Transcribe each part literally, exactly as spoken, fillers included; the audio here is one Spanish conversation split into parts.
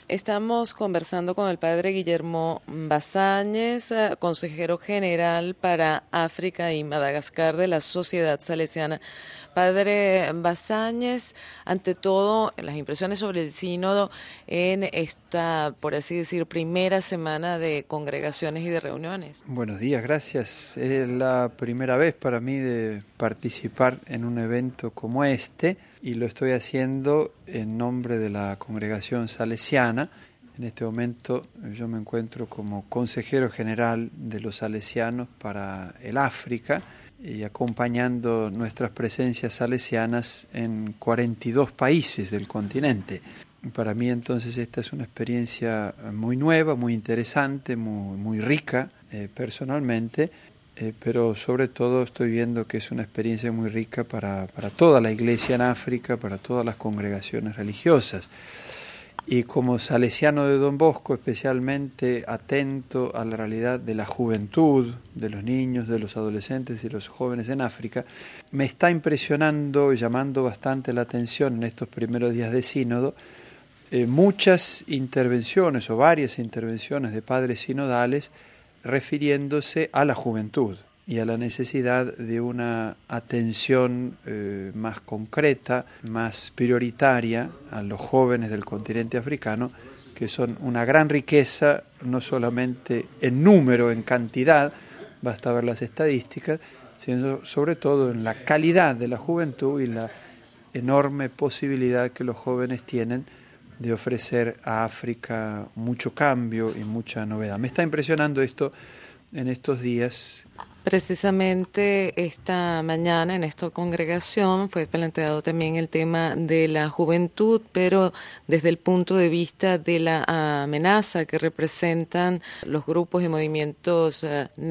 Estamos conversando con el padre Guillermo Basáñez, consejero general para África y Madagascar de la Sociedad Salesiana. Padre Basáñez, ante todo, las impresiones sobre el sínodo en esta, por así decir, primera semana de congregaciones y de reuniones. Buenos días, gracias. Es la primera vez para mí de participar en un evento como este y lo estoy haciendo en nombre de la congregación salesiana. En este momento yo me encuentro como consejero general de los salesianos para el África y acompañando nuestras presencias salesianas en cuarenta y dos países del continente. Para mí entonces esta es una experiencia muy nueva, muy interesante, muy, muy rica eh, personalmente, eh, pero sobre todo estoy viendo que es una experiencia muy rica para, para toda la iglesia en África, para todas las congregaciones religiosas. Y como salesiano de Don Bosco, especialmente atento a la realidad de la juventud, de los niños, de los adolescentes y los jóvenes en África, me está impresionando y llamando bastante la atención en estos primeros días de sínodo eh, muchas intervenciones o varias intervenciones de padres sinodales refiriéndose a la juventud y a la necesidad de una atención eh, más concreta, más prioritaria a los jóvenes del continente africano, que son una gran riqueza, no solamente en número, en cantidad, basta ver las estadísticas, sino sobre todo en la calidad de la juventud y la enorme posibilidad que los jóvenes tienen de ofrecer a África mucho cambio y mucha novedad. Me está impresionando esto en estos días. Precisamente esta mañana en esta congregación fue planteado también el tema de la juventud, pero desde el punto de vista de la amenaza que representan los grupos y movimientos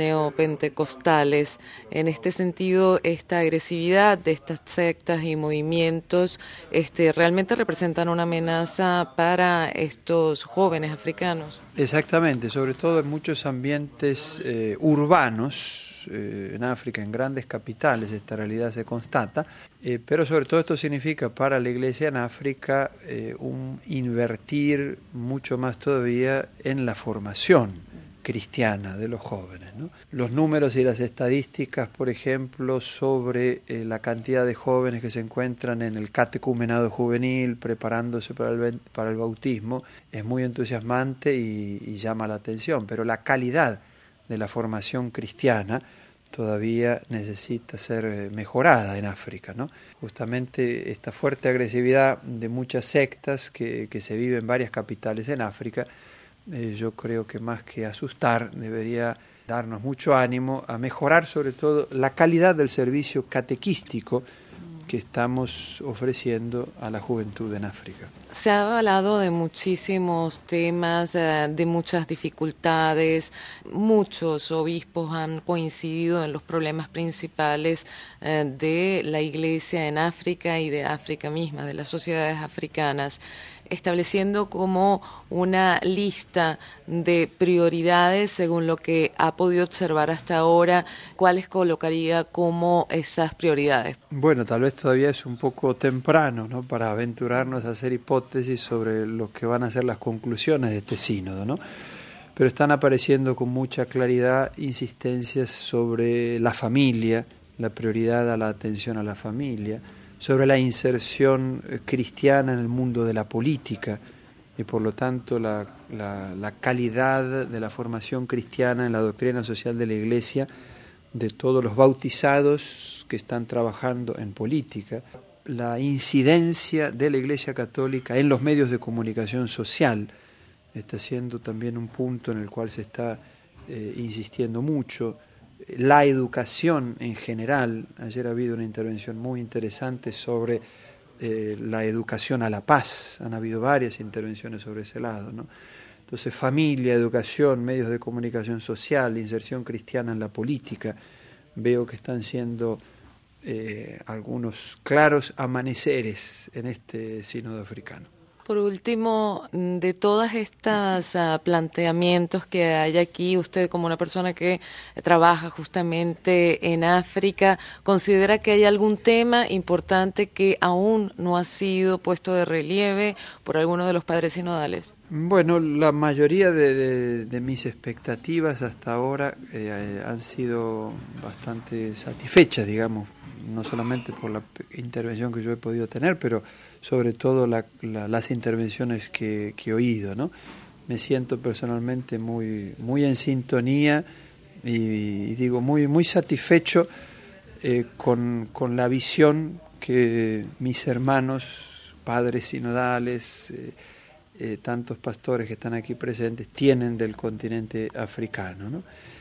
neopentecostales. En este sentido, esta agresividad de estas sectas y movimientos este, realmente representan una amenaza para estos jóvenes africanos. Exactamente, sobre todo en muchos ambientes eh, urbanos, en África, en grandes capitales, esta realidad se constata, eh, pero sobre todo esto significa para la Iglesia en África eh, un invertir mucho más todavía en la formación cristiana de los jóvenes, ¿no? Los números y las estadísticas, por ejemplo, sobre eh, la cantidad de jóvenes que se encuentran en el catecumenado juvenil preparándose para el, para el bautismo, es muy entusiasmante y, y llama la atención, pero la calidad de la formación cristiana todavía necesita ser mejorada en África, ¿no? Justamente esta fuerte agresividad de muchas sectas que, que se vive en varias capitales en África, eh, yo creo que más que asustar debería darnos mucho ánimo a mejorar sobre todo la calidad del servicio catequístico que estamos ofreciendo a la juventud en África. Se ha hablado de muchísimos temas, de muchas dificultades. Muchos obispos han coincidido en los problemas principales de la Iglesia en África y de África misma, de las sociedades africanas, estableciendo como una lista de prioridades según lo que ha podido observar hasta ahora. ¿Cuáles colocaría como esas prioridades? Bueno, tal vez todavía es un poco temprano, ¿no?, para aventurarnos a hacer hipótesis sobre lo que van a ser las conclusiones de este sínodo, ¿no? Pero están apareciendo con mucha claridad insistencias sobre la familia, la prioridad a la atención a la familia, sobre la inserción cristiana en el mundo de la política y por lo tanto la, la, la calidad de la formación cristiana en la doctrina social de la Iglesia de todos los bautizados que están trabajando en política, la incidencia de la Iglesia Católica en los medios de comunicación social está siendo también un punto en el cual se está eh, insistiendo mucho. La educación en general, ayer ha habido una intervención muy interesante sobre eh, la educación a la paz, han habido varias intervenciones sobre ese lado, ¿no? Entonces, familia, educación, medios de comunicación social, inserción cristiana en la política, veo que están siendo eh, algunos claros amaneceres en este sínodo africano. Por último, de todas estas uh, planteamientos que hay aquí, usted como una persona que trabaja justamente en África, ¿considera que hay algún tema importante que aún no ha sido puesto de relieve por alguno de los padres sinodales? Bueno, la mayoría de, de, de mis expectativas hasta ahora eh, han sido bastante satisfechas, digamos, no solamente por la intervención que yo he podido tener, pero sobre todo la, la, las intervenciones que, que he oído, ¿no? Me siento personalmente muy, muy en sintonía y, y digo, muy, muy satisfecho eh, con, con la visión que mis hermanos, padres sinodales, eh, Eh, tantos pastores que están aquí presentes tienen del continente africano, ¿no?